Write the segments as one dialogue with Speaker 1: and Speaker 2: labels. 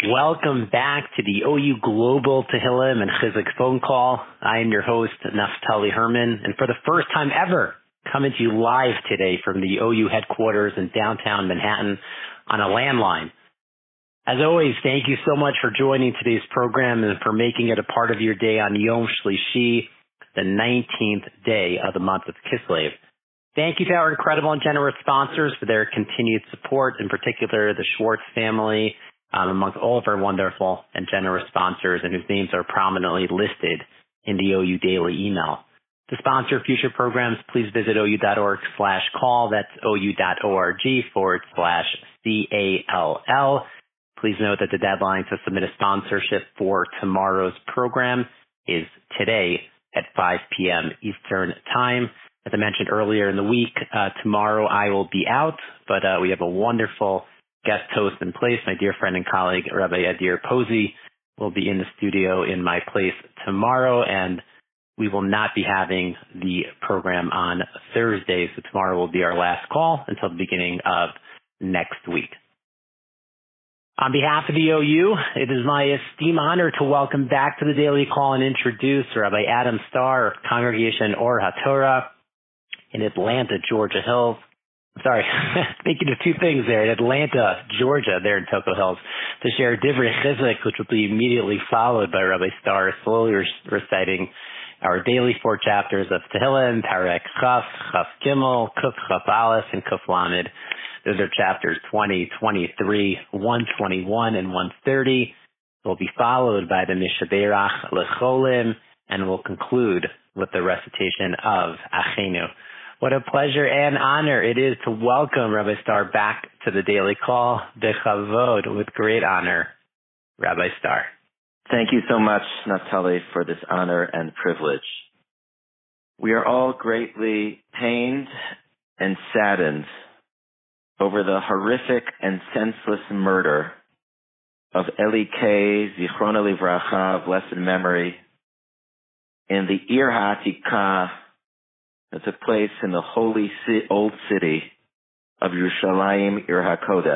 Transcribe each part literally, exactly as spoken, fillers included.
Speaker 1: Welcome back to the O U Global Tehillim and Chizuk phone call. I am your host, Naftali Herman, and for the first time ever, coming to you live today from the O U headquarters in downtown Manhattan on a landline. As always, thank you so much for joining today's program and for making it a part of your day on Yom Shlishi, the nineteenth day of the month of Kislev. Thank you to our incredible and generous sponsors for their continued support, in particular the Schwartz family, um, amongst all of our wonderful and generous sponsors, and whose names are prominently listed in the O U Daily email. To sponsor future programs, please visit ou.org slash call. That's ou.org forward slash C A L L. Please note that the deadline to submit a sponsorship for tomorrow's program is today at five p.m. Eastern Time. As I mentioned earlier in the week, uh, tomorrow I will be out, but uh, we have a wonderful guest host in place. My dear friend and colleague, Rabbi Adir Posey, will be in the studio in my place tomorrow, and we will not be having the program on Thursday, so tomorrow will be our last call until the beginning of next week. On behalf of the O U, it is my esteemed honor to welcome back to the Daily Call and introduce Rabbi Adam Starr of Congregation Or HaTorah in Atlanta, Georgia Hills. Sorry, thinking of two things there. In Atlanta, Georgia, there in Toco Hills, to share Divrei Chizuk, which will be immediately followed by Rabbi Starr slowly reciting our daily four chapters of Tehillim, Parek Chaf, Chaf Gimel, Kuf Chaf Aleph, and Kuf Lamed. Those are chapters twenty, twenty-three, one twenty-one, and one thirty. Will be followed by the Mishaberach Lecholim, and will conclude with the recitation of Achenu. What a pleasure and honor it is to welcome Rabbi Starr back to the Daily Call. Bechavod, with great honor, Rabbi Starr.
Speaker 2: Thank you so much, Naftali, for this honor and privilege. We are all greatly pained and saddened over the horrific and senseless murder of Eli Kay, Zichrona Livracha, of blessed memory, in the Ir HaAtikah that took place in the holy ci- old city of Yerushalayim, Ir HaKodesh.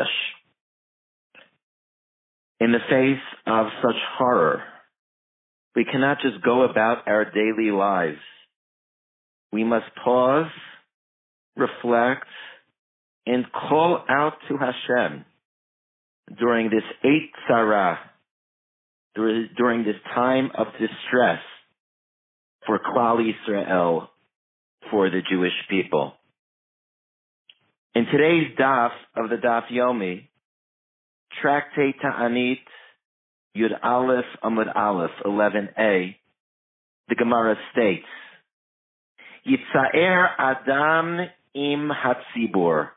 Speaker 2: In the face of such horror, we cannot just go about our daily lives. We must pause, reflect, and call out to Hashem during this eight tzara, during this time of distress for Klal Yisrael, for the Jewish people. In today's daf of the Daf Yomi, Tractate Ta'anit, Yud Aleph Amud Aleph, eleven a, the Gemara states, Yitza'er Adam im Hatzibur.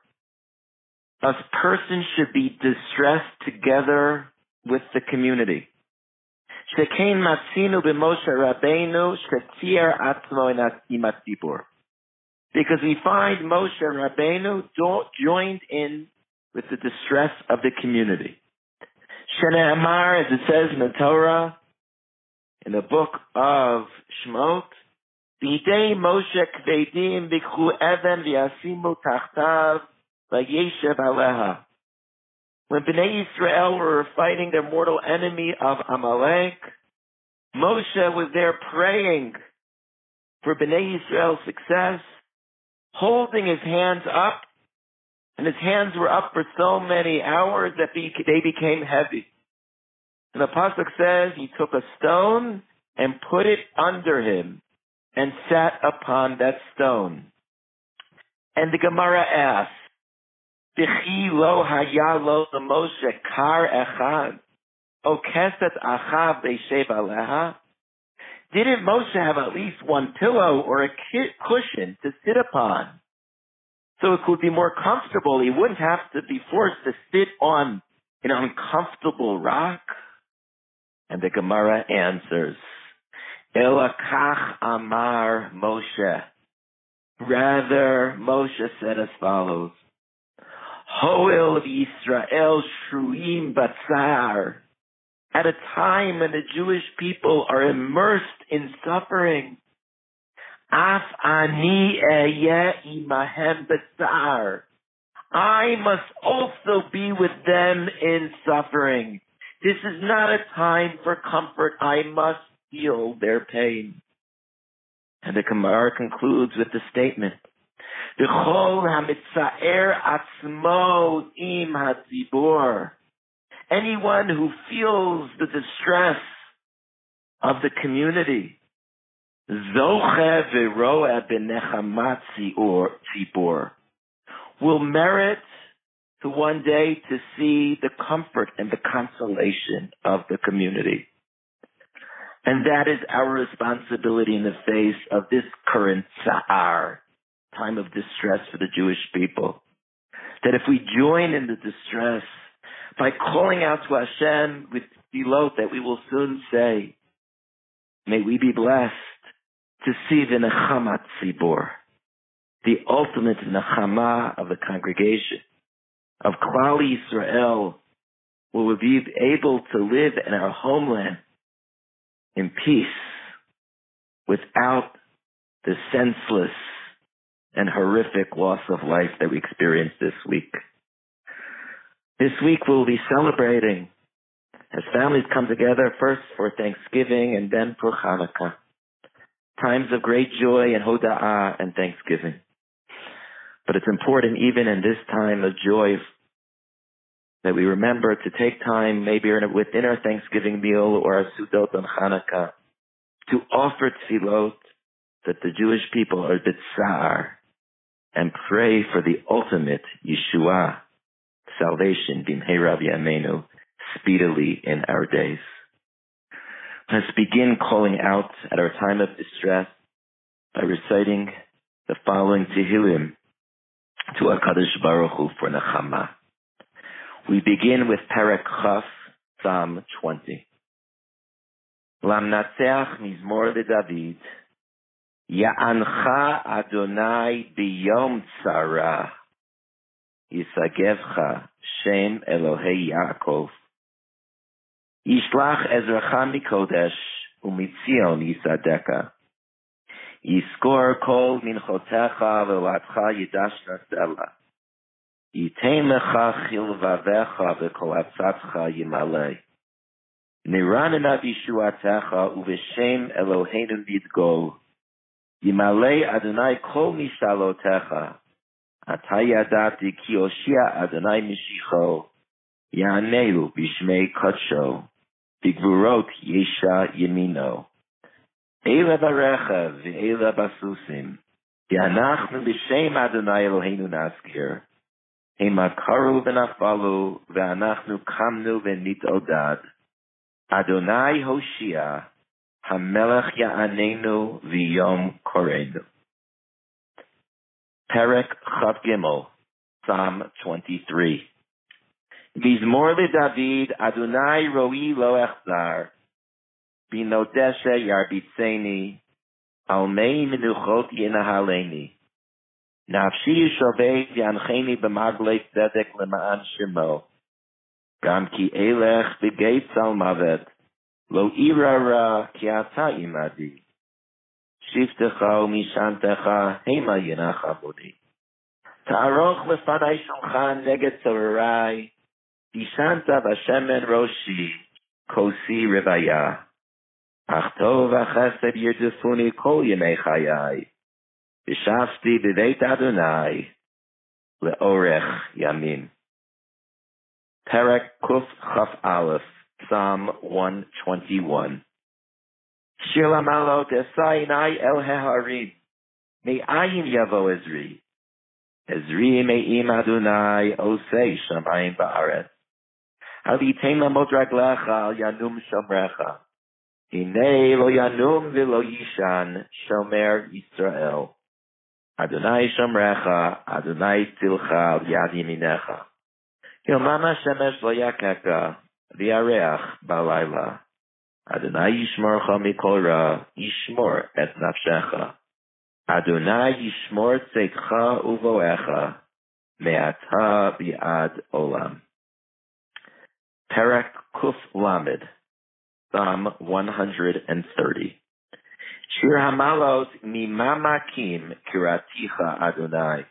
Speaker 2: A person should be distressed together with the community. Shekein matzinu b'Moshe Rabbeinu shetzir atzmo im Hatzibur. Because we find Moshe Rabbeinu joined in with the distress of the community. Shene'amar, as it says in the Torah, in the book of Shemot, B'idei Moshe kvedim bikhu even v'yasimu tachtav v'yeshev aleha. When Bnei Yisrael were fighting their mortal enemy of Amalek, Moshe was there praying for Bnei Yisrael's success, holding his hands up, and his hands were up for so many hours that they became heavy. And the pasuk says he took a stone and put it under him and sat upon that stone. And the Gemara asks, B'chi lo haya lo Moshe kar echad, o keset achav beishev aleha? Didn't Moshe have at least one pillow or a cushion to sit upon so it could be more comfortable? He wouldn't have to be forced to sit on an uncomfortable rock? And the Gemara answers, Ela kach amar Moshe. Rather, Moshe said as follows, Hoel Yisrael shruim batzar. At a time when the Jewish people are immersed in suffering, Af ani eyeh imahem batzar. I must also be with them in suffering. This is not a time for comfort. I must feel their pain. And the Gemara concludes with the statement, V'chol hamitzaer atzmo im hatzibur. Anyone who feels the distress of the community, Zoche v'roeh b'nechamat tzibur, will merit to one day to see the comfort and the consolation of the community. And that is our responsibility in the face of this current Sa'ar, time of distress for the Jewish people. That if we join in the distress by calling out to Hashem with Tefillot, that we will soon say, may we be blessed to see the Nechamat Tzibur, the ultimate Nechama of the congregation, of Klal Yisrael, who will be able to live in our homeland in peace without the senseless and horrific loss of life that we experienced this week. This week we'll be celebrating as families come together first for Thanksgiving and then for Hanukkah. Times of great joy and hoda'ah and thanksgiving. But it's important even in this time of joy that we remember to take time, maybe within our Thanksgiving meal or our Sudot on Hanukkah, to offer tefillot that the Jewish people are b'tzar and pray for the ultimate Yeshua, salvation, b'mheira v'yameinu, speedily in our days. Let's begin calling out at our time of distress by reciting the following Tehillim to HaKadosh Baruch Hu for Nechama. We begin with Perek Chaf, Psalm twenty. Lamnatzeach mizmor leDavid, Ya'ancha Adonai biyom tzara, Yisagevcha Shem Elohei Yaakov, Yishlach Ezracha mikodesh umitzion Yisadeka, Yiskor kol minchotecha ve'olatcha yidash nasela, Yitain lecha chilvavecha ve'kolatzatcha yimalei, Niranena vishuatecha uveshem Eloheinu nidgol, Yimalei Adonai kol mishalotecha, Atayadati ki oshia Adonai mishicho, Ya'anelu bishmei kodsho, Bigvurot yesha yemino. Eila barechav ve'eila basusim, Ya'anachnu b'shem Adonai Eloheinu naskir, Hema karu v'nafalu, ve'anachnu kamnu v'nitodad, Adonai Hoshia, Hamelech Ya'anenu v'yom korenu. Perek Chav Gimel, Psalm twenty-three. Mizmor leDavid, Adonai roi lo echzar, binodeshe yarbitzeni, almei menuchot yenahaleni, nafshi yishovei yancheni b'maglei tzedek lema'an shemo, gam ki elech b'geit salmavet, lo irara ki ata imadi, shiftecha umishantecha hema yenachamuni, ta'aroch lefanai shulchan neged tzorai, Dishanta v'shemen roshi, kosi rivaya. Achtov v'chesed yirdefuni kol yemei chayai. V'shafti b'veit Adonai, le'orech yamim. Perek Kuf Chaf Aleph, Psalm one twenty-one. Shir lamalot esainai el heharim, me'ayin yavo Ezri. Ezri me'im Adonai osei shamayim ba'aretz. Al yitain lamot raglecha al yanum shomrecha. Hinei lo yanum v'lo yishan shomer Yisrael. Adonai shomrecha, Adonai tilcha al yad yaminecha. Yomama shemesh lo yakeka, v'yareach balayla. Adonai yishmorcha mikol ra, yishmor et nafshecha. Adonai yishmor tzeitcha uvoecha, me'ata v'ad olam. Perek Kuf Lamed, Psalm one hundred thirty. Shir Hamalot mimamakim kiraticha Adonai.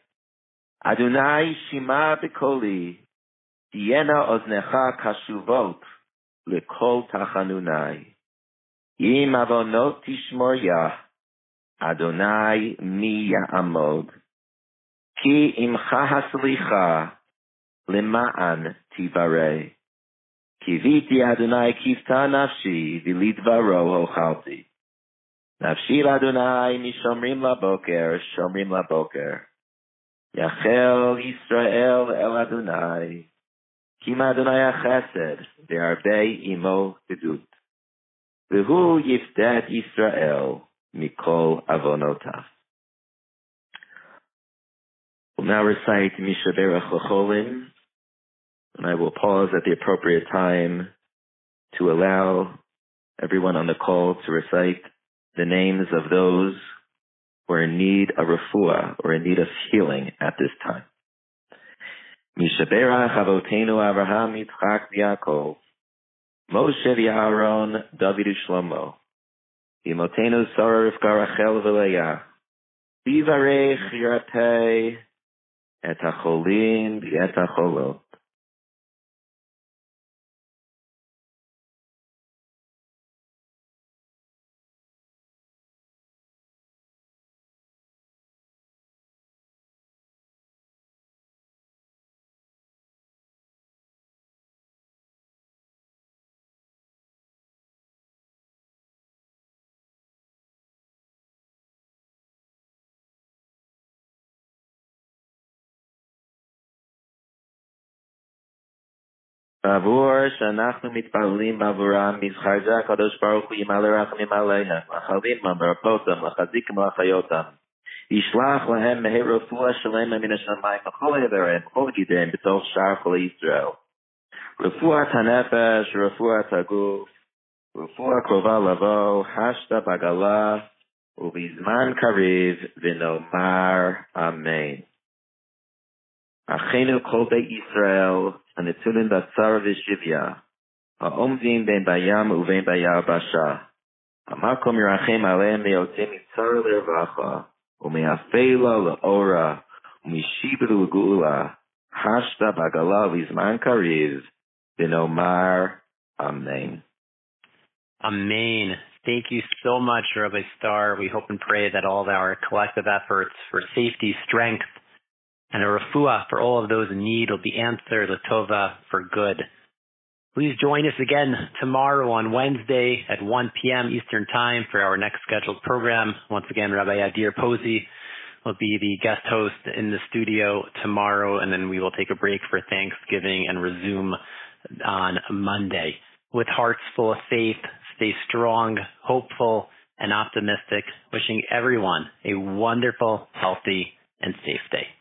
Speaker 2: Adonai shima b'koli, diena oznecha kashuvot, lekol tachanunai. Im avonot tishmor yah, Adonai mi ya'amod. Ki imcha haslicha, lema'an tivarei. Kiviti Adonai kifta nafshi, v'lidvaro hochalti. Nafshi Adonai mishomrim laboker, shomrim laboker. Yachel Yisrael el Adonai. Kim Adonai chesed, ve'arbei imo gedut. V'hu yifdet Yisrael mikol avonotav. We'll now recite Misha Berach L'cholim, and I will pause at the appropriate time to allow everyone on the call to recite the names of those who are in need of refuah or in need of healing at this time. Misha Berach Avoteinu Avraham Yitzchak Yaakov, Moshe v'Aaron David u'Shlomo, Imotenu Sarah Rivka Rachel v'Leah, Bivarech Yirapei et hacholim v'et hacholot. Bavur she'anachnu mitpalim bavuram mizchar Kadosh Baruch Hu yimalei rachamim aleihem lachalim barapotam lachazikim lachayotam yishlach lahem meher refuah shalema min hashamayim b'chol yedareim b'chol gideim b'toch shar chol Yisrael refuat hanefesh refuat haguf refuah krova lavo hashta bagala ubizman kariv v'nomar amen. Achenu kol beit Yisrael הנתונים בצר ושביה, העומדים בין בים ובין ביבשה, המקום ירחם עליהם ויוצא מצר לרווחה, ומאפלה לאורה, ומשיבה לגאולה, השתה בעגלה לזמן קריב, ונאמר אמן.
Speaker 1: Amen. Thank you so much, Rabbi Star. We hope and pray that all of our collective efforts for safety, strength, and a refuah for all of those in need will be answered, Latova, for good. Please join us again tomorrow on Wednesday at one p.m. Eastern Time for our next scheduled program. Once again, Rabbi Adir Posey will be the guest host in the studio tomorrow, and then we will take a break for Thanksgiving and resume on Monday. With hearts full of faith, stay strong, hopeful, and optimistic, wishing everyone a wonderful, healthy, and safe day.